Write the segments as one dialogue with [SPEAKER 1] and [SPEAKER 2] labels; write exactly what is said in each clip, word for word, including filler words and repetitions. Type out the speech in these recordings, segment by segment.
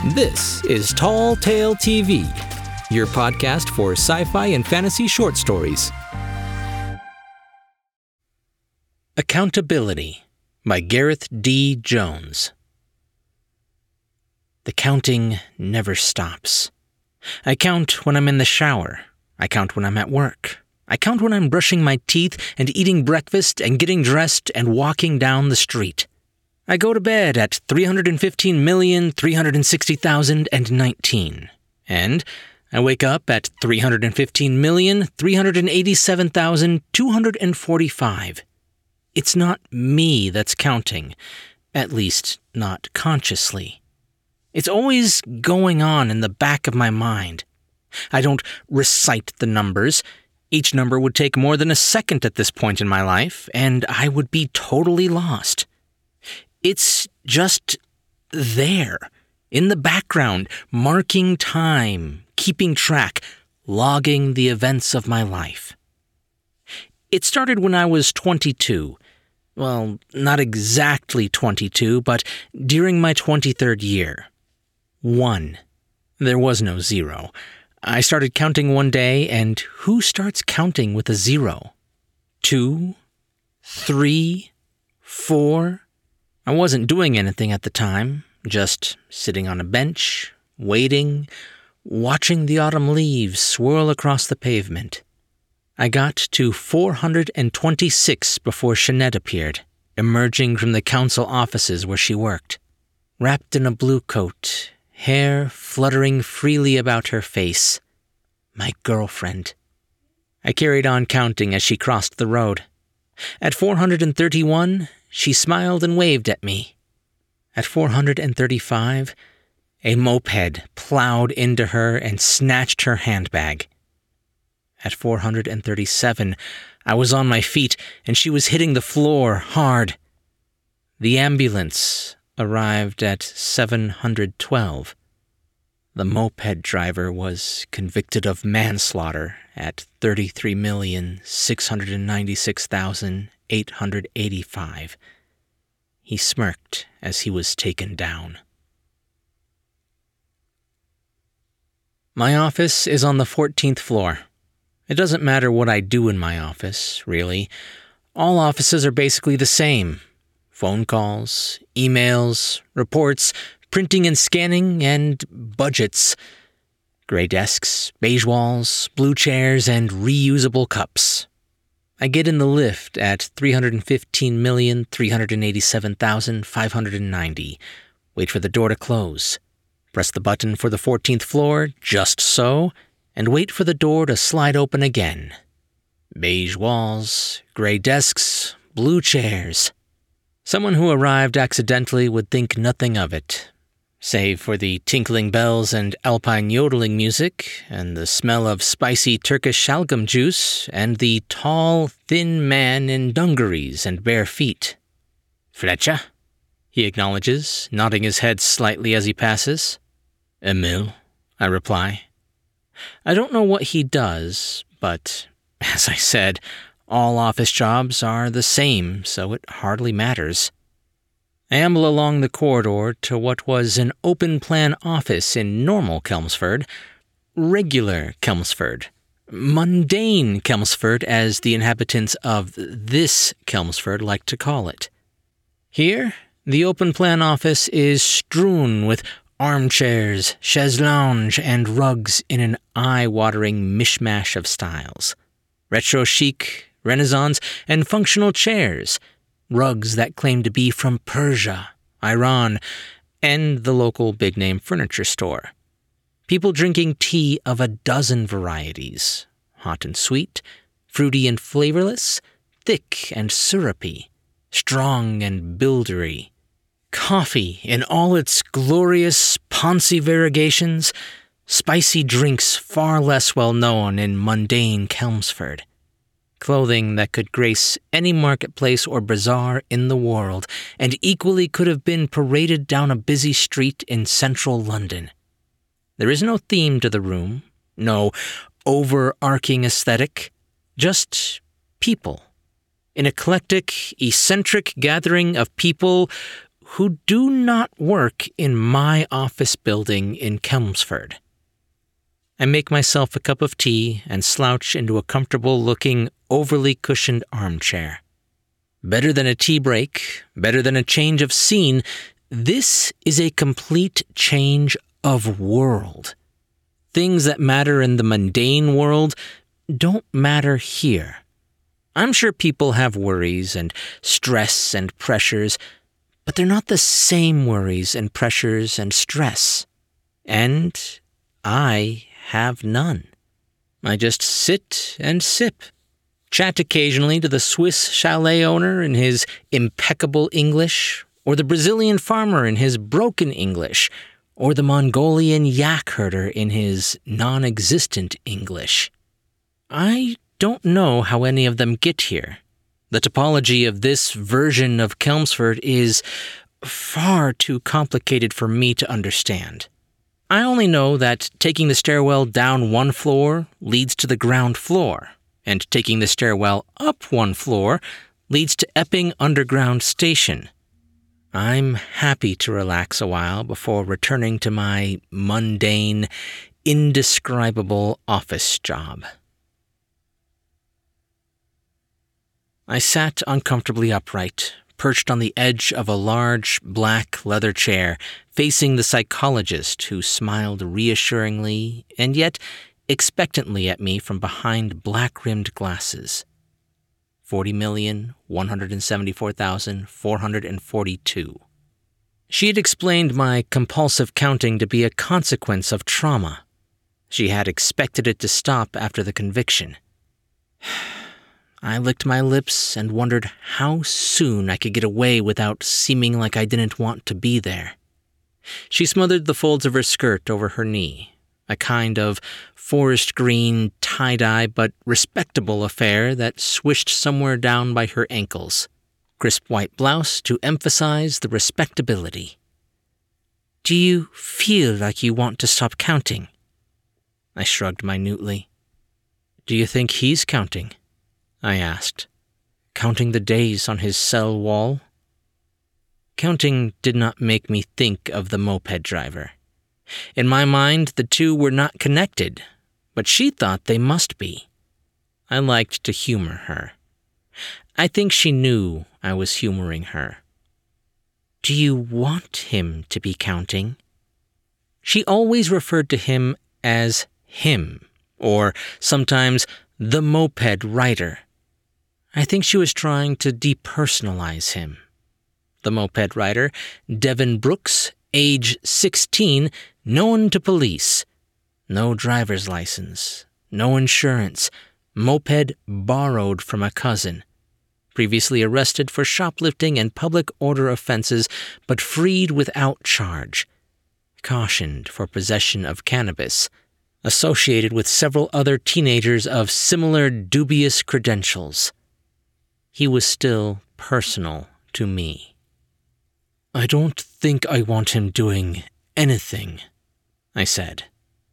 [SPEAKER 1] This is Tall Tale T V, your podcast for sci-fi and fantasy short stories. Accountability by Gareth D. Jones. The counting never stops. I count when I'm in the shower. I count when I'm at work. I count when I'm brushing my teeth and eating breakfast and getting dressed and walking down the street. I go to bed at three hundred fifteen million, three hundred sixty thousand nineteen, and I wake up at three hundred fifteen million, three hundred eighty-seven thousand two hundred forty-five. It's not me that's counting, at least not consciously. It's always going on in the back of my mind. I don't recite the numbers. Each number would take more than a second at this point in my life, and I would be totally lost. It's just there, in the background, marking time, keeping track, logging the events of my life. It started when I was twenty-two. Well, not exactly twenty-two, but during my twenty-third year. One. There was no zero. I started counting one day, and who starts counting with a zero? Two? Three? Four? I wasn't doing anything at the time, just sitting on a bench, waiting, watching the autumn leaves swirl across the pavement. I got to four hundred twenty-six before Jeanette appeared, emerging from the council offices where she worked. Wrapped in a blue coat, hair fluttering freely about her face. My girlfriend. I carried on counting as she crossed the road. At four hundred thirty-one, she smiled and waved at me. At four hundred thirty-five, a moped plowed into her and snatched her handbag. At four hundred thirty-seven, I was on my feet and she was hitting the floor hard. The ambulance arrived at seven hundred twelve. The moped driver was convicted of manslaughter at thirty-three million, six hundred ninety-six thousand, eight hundred eighty-five. He smirked as he was taken down. My office is on the fourteenth floor. It doesn't matter what I do in my office, really. All offices are basically the same. Phone calls, emails, reports, printing and scanning, and budgets. Gray desks, beige walls, blue chairs, and reusable cups. I get in the lift at three hundred fifteen million, three hundred eighty-seven thousand, five hundred ninety. Wait for the door to close. Press the button for the fourteenth floor, just so, and wait for the door to slide open again. Beige walls, gray desks, blue chairs. Someone who arrived accidentally would think nothing of it, save for the tinkling bells and alpine yodeling music, and the smell of spicy Turkish shalgam juice, and the tall, thin man in dungarees and bare feet. "Fletcher?" he acknowledges, nodding his head slightly as he passes. "Emil," I reply. I don't know what he does, but, as I said, all office jobs are the same, so it hardly matters. I amble along the corridor to what was an open-plan office in normal Chelmsford, regular Chelmsford, mundane Chelmsford, as the inhabitants of this Chelmsford like to call it. Here, the open-plan office is strewn with armchairs, chaise lounge, and rugs in an eye-watering mishmash of styles. Retro chic, Renaissance, and functional chairs, rugs that claim to be from Persia, Iran, and the local big-name furniture store. People drinking tea of a dozen varieties, hot and sweet, fruity and flavorless, thick and syrupy, strong and bildery. Coffee in all its glorious Ponzi variegations, spicy drinks far less well known in mundane Chelmsford. Clothing that could grace any marketplace or bazaar in the world, and equally could have been paraded down a busy street in central London. There is no theme to the room, no overarching aesthetic, just people. An eclectic, eccentric gathering of people who do not work in my office building in Chelmsford. I make myself a cup of tea and slouch into a comfortable-looking, overly cushioned armchair. Better than a tea break, better than a change of scene, this is a complete change of world. Things that matter in the mundane world don't matter here. I'm sure people have worries and stress and pressures, but they're not the same worries and pressures and stress. And I have none. I just sit and sip, chat occasionally to the Swiss chalet owner in his impeccable English, or the Brazilian farmer in his broken English, or the Mongolian yak herder in his non-existent English. I don't know how any of them get here. The topology of this version of Chelmsford is far too complicated for me to understand. I only know that taking the stairwell down one floor leads to the ground floor, and taking the stairwell up one floor leads to Epping Underground Station. I'm happy to relax a while before returning to my mundane, indescribable office job. I sat uncomfortably upright, perched on the edge of a large, black leather chair, facing the psychologist who smiled reassuringly and yet expectantly at me from behind black-rimmed glasses. forty million, one hundred seventy-four thousand, four hundred forty-two. She had explained my compulsive counting to be a consequence of trauma. She had expected it to stop after the conviction. I licked my lips and wondered how soon I could get away without seeming like I didn't want to be there. She smothered the folds of her skirt over her knee, a kind of forest green, tie-dye but respectable affair that swished somewhere down by her ankles, crisp white blouse to emphasize the respectability. "Do you feel like you want to stop counting?" I shrugged minutely. "Do you think he's counting?" I asked, counting the days on his cell wall. Counting did not make me think of the moped driver. In my mind, the two were not connected, but she thought they must be. I liked to humor her. I think she knew I was humoring her. "Do you want him to be counting?" She always referred to him as him, or sometimes the moped rider. I think she was trying to depersonalize him. The moped rider, Devin Brooks, age sixteen, known to police. No driver's license, no insurance, moped borrowed from a cousin. Previously arrested for shoplifting and public order offenses, but freed without charge. Cautioned for possession of cannabis. Associated with several other teenagers of similar dubious credentials. He was still personal to me. "I don't think I want him doing anything," I said.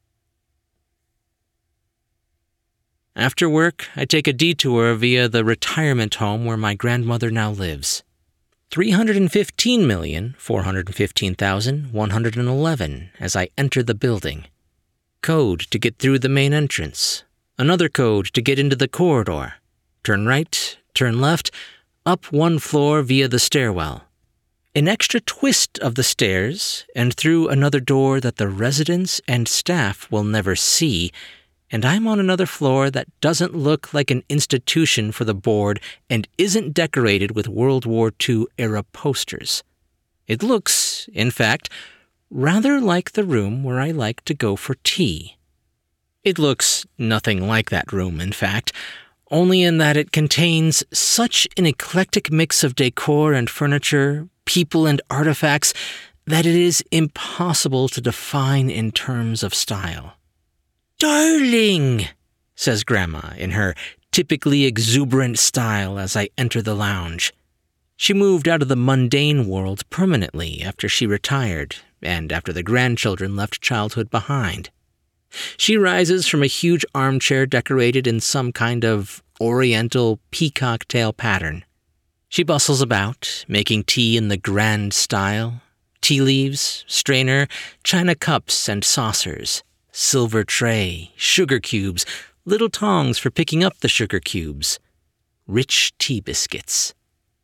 [SPEAKER 1] After work, I take a detour via the retirement home where my grandmother now lives. three hundred fifteen million, four hundred fifteen thousand, one hundred eleven as I enter the building. Code to get through the main entrance. Another code to get into the corridor. Turn right, turn left, up one floor via the stairwell. An extra twist of the stairs, and through another door that the residents and staff will never see, and I'm on another floor that doesn't look like an institution for the board and isn't decorated with World War Two era posters. It looks, in fact, rather like the room where I like to go for tea. It looks nothing like that room, in fact, only in that it contains such an eclectic mix of decor and furniture, people and artifacts, that it is impossible to define in terms of style. "Darling," says Grandma in her typically exuberant style as I enter the lounge. She moved out of the mundane world permanently after she retired, and after the grandchildren left childhood behind. She rises from a huge armchair decorated in some kind of oriental peacock tail pattern. She bustles about, making tea in the grand style. Tea leaves, strainer, china cups and saucers, silver tray, sugar cubes, little tongs for picking up the sugar cubes, rich tea biscuits.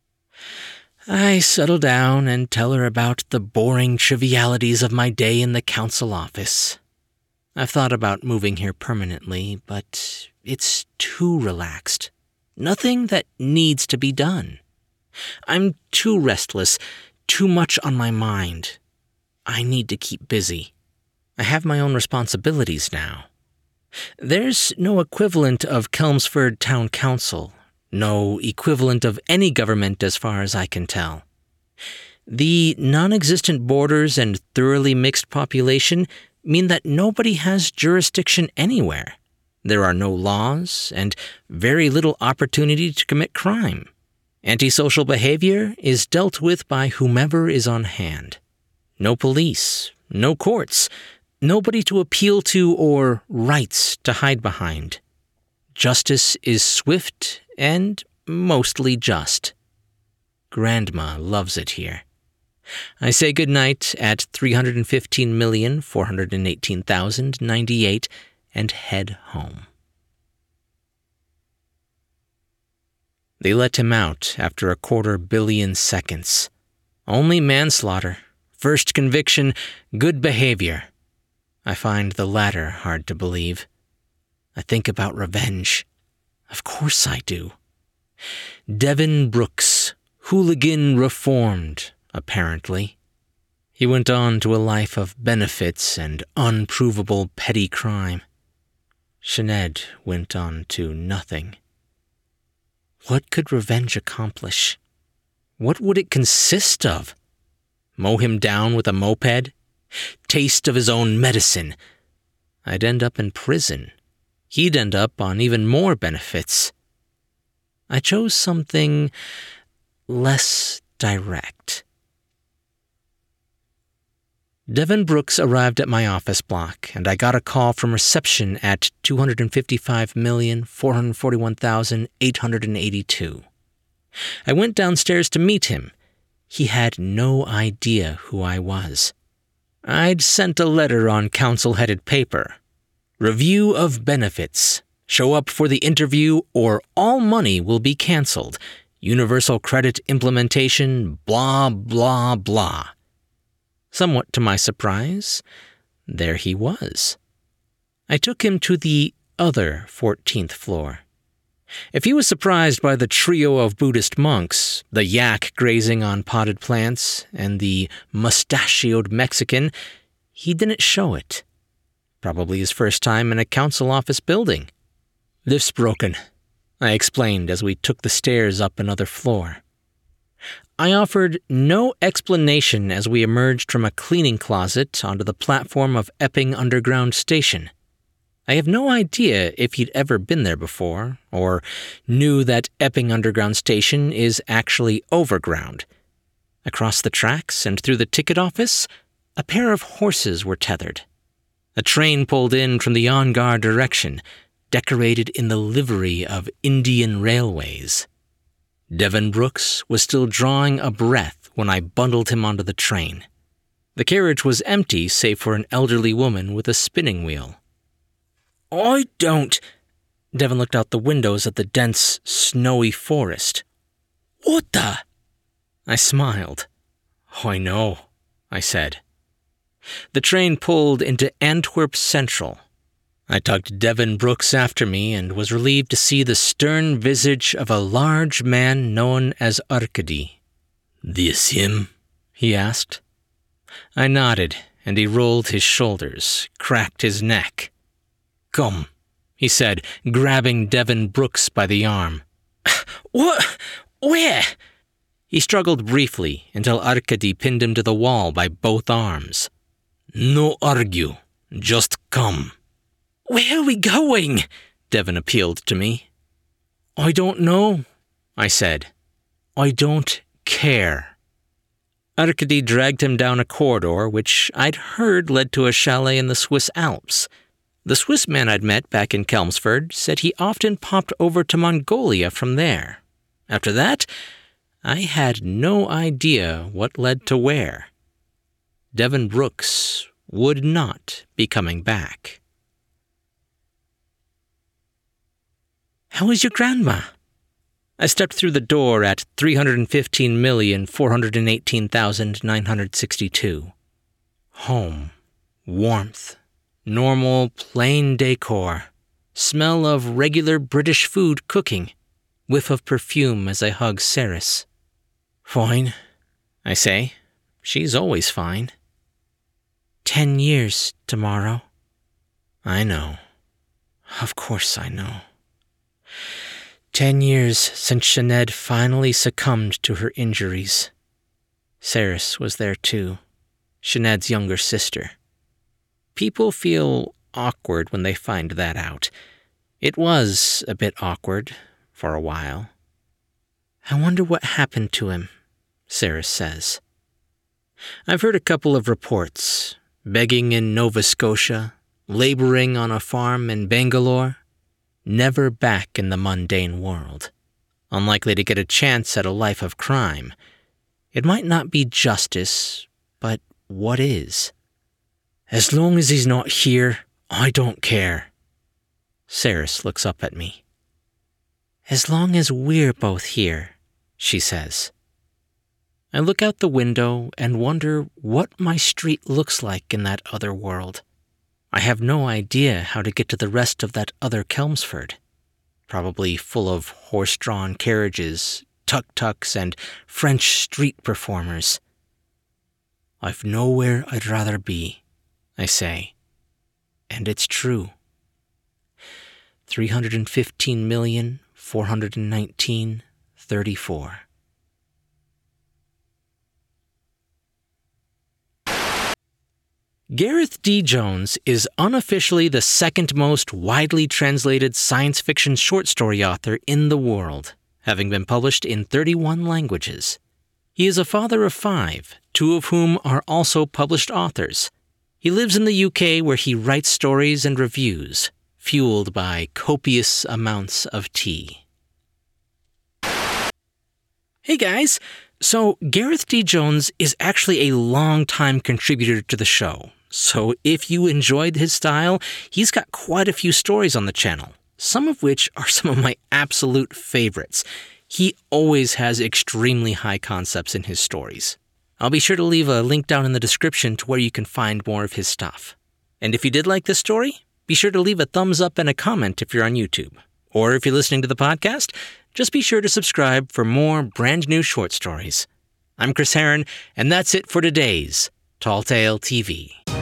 [SPEAKER 1] I settle down and tell her about the boring trivialities of my day in the council office. I've thought about moving here permanently, but it's too relaxed. Nothing that needs to be done. I'm too restless, too much on my mind. I need to keep busy. I have my own responsibilities now. There's no equivalent of Chelmsford Town Council, no equivalent of any government as far as I can tell. The non-existent borders and thoroughly mixed population mean that nobody has jurisdiction anywhere. There are no laws and very little opportunity to commit crime. Antisocial behavior is dealt with by whomever is on hand. No police, no courts, nobody to appeal to or rights to hide behind. Justice is swift and mostly just. Grandma loves it here. I say goodnight at three hundred fifteen million, four hundred eighteen thousand ninety-eight and head home. They let him out after a quarter billion seconds. Only manslaughter, first conviction, good behavior. I find the latter hard to believe. I think about revenge. Of course I do. Devin Brooks, hooligan reformed, apparently. He went on to a life of benefits and unprovable petty crime. Sinead went on to nothing. What could revenge accomplish? What would it consist of? Mow him down with a moped? Taste of his own medicine? I'd end up in prison. He'd end up on even more benefits. I chose something less direct. Devin Brooks arrived at my office block, and I got a call from reception at two hundred fifty-five million, four hundred forty-one thousand, eight hundred eighty-two. I went downstairs to meet him. He had no idea who I was. I'd sent a letter on council-headed paper. Review of benefits. Show up for the interview or all money will be canceled. Universal credit implementation, blah, blah, blah. Somewhat to my surprise, there he was. I took him to the other fourteenth floor. If he was surprised by the trio of Buddhist monks, the yak grazing on potted plants, and the mustachioed Mexican, he didn't show it. Probably his first time in a council office building. Lift's broken, I explained as we took the stairs up another floor. I offered no explanation as we emerged from a cleaning closet onto the platform of Epping Underground Station. I have no idea if he'd ever been there before, or knew that Epping Underground Station is actually overground. Across the tracks and through the ticket office, a pair of horses were tethered. A train pulled in from the on-guard direction, decorated in the livery of Indian Railways. Devin Brooks was still drawing a breath when I bundled him onto the train. The carriage was empty save for an elderly woman with a spinning wheel. I don't... Devin looked out the windows at the dense, snowy forest. What the... I smiled. Oh, I know, I said. The train pulled into Antwerp Central. I tugged Devin Brooks after me and was relieved to see the stern visage of a large man known as Arkady. "This him?" he asked. I nodded, and he rolled his shoulders, cracked his neck. "Come," he said, grabbing Devin Brooks by the arm. "What? Where?" He struggled briefly until Arkady pinned him to the wall by both arms. "No argue. Just come." "Where are we going?" Devin appealed to me. "I don't know," I said. "I don't care." Arkady dragged him down a corridor which I'd heard led to a chalet in the Swiss Alps. The Swiss man I'd met back in Chelmsford said he often popped over to Mongolia from there. After that, I had no idea what led to where. Devin Brooks would not be coming back. How is your grandma? I stepped through the door at three hundred fifteen million, four hundred eighteen thousand, nine hundred sixty-two. Home, warmth, normal, plain decor, smell of regular British food cooking, whiff of perfume as I hug Saris. Fine, I say. She's always fine. Ten years tomorrow. I know. Of course I know. Ten years since Sinead finally succumbed to her injuries. Saris was there too, Sinead's younger sister. People feel awkward when they find that out. It was a bit awkward for a while. I wonder what happened to him, Saris says. I've heard a couple of reports, begging in Nova Scotia, laboring on a farm in Bangalore, never back in the mundane world, unlikely to get a chance at a life of crime. It might not be justice, but what is? As long as he's not here, I don't care. Saris looks up at me. As long as we're both here, she says. I look out the window and wonder what my street looks like in that other world. I have no idea how to get to the rest of that other Chelmsford. Probably full of horse-drawn carriages, tuk-tuks, and French street performers. I've nowhere I'd rather be, I say. And it's true. three hundred fifteen million, four hundred nineteen, thirty-four. Gareth D. Jones is unofficially the second most widely translated science fiction short story author in the world, having been published in thirty-one languages. He is a father of five, two of whom are also published authors. He lives in the U K where he writes stories and reviews, fueled by copious amounts of tea. Hey guys! So, Gareth D. Jones is actually a long-time contributor to the show. So if you enjoyed his style, he's got quite a few stories on the channel, some of which are some of my absolute favorites. He always has extremely high concepts in his stories. I'll be sure to leave a link down in the description to where you can find more of his stuff. And if you did like this story, be sure to leave a thumbs up and a comment if you're on YouTube. Or if you're listening to the podcast, just be sure to subscribe for more brand new short stories. I'm Chris Herron, and that's it for today's Tall Tale T V.